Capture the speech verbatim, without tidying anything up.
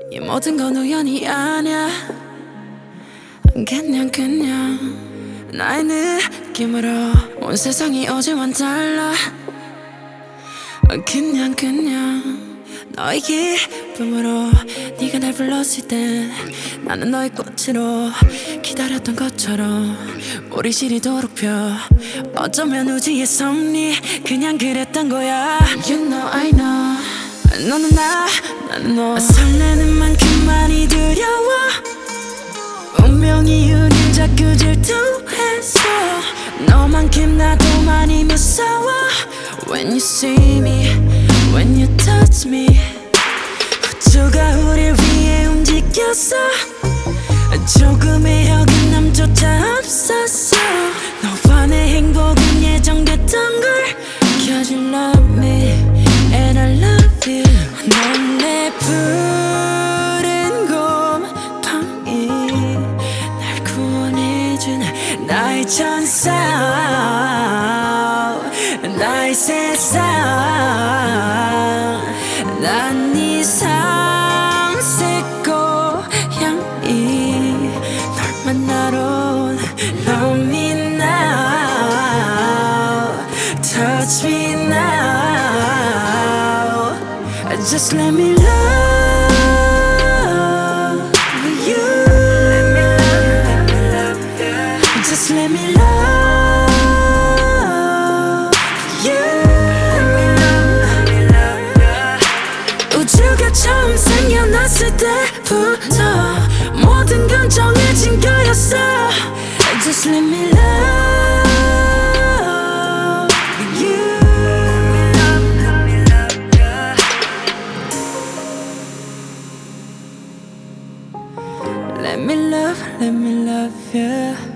이 모든 건 우연이 아냐. 그냥 그냥 나의 느낌으로 온 세상이 어제와는 달라. 그냥 그냥 너의 기쁨으로 네가 날 불렀을 때 나는 너의 꽃으로 기다렸던 것처럼 우리 시리도록 펴. 어쩌면 우주의 섭리 그냥 그랬던 거야. You know I know 너는 나 나는 너. 설레는 만큼 많이 두려워. 운명이 우릴 자꾸 질투했어. 너만큼 나도 많이 무서워. When you see me, when you touch me, 우주가 우릴 위해 움직였어. 조금의 어긋남조차 없었어. 너와 내 행복은 예정됐던 걸. Cause you love me and I love you. 넌 내 푸른 곰팡이 날 구원해준 나의 천사 나의 세상. 난 네 삼색 고향이 널 만나러 온 Love me now, touch me now. Just let me love you. Just let me love you. 우주가 처음 생겨났을 때부터 모든 건 정해진 거였어. Just let me love you. Let me love, let me love you.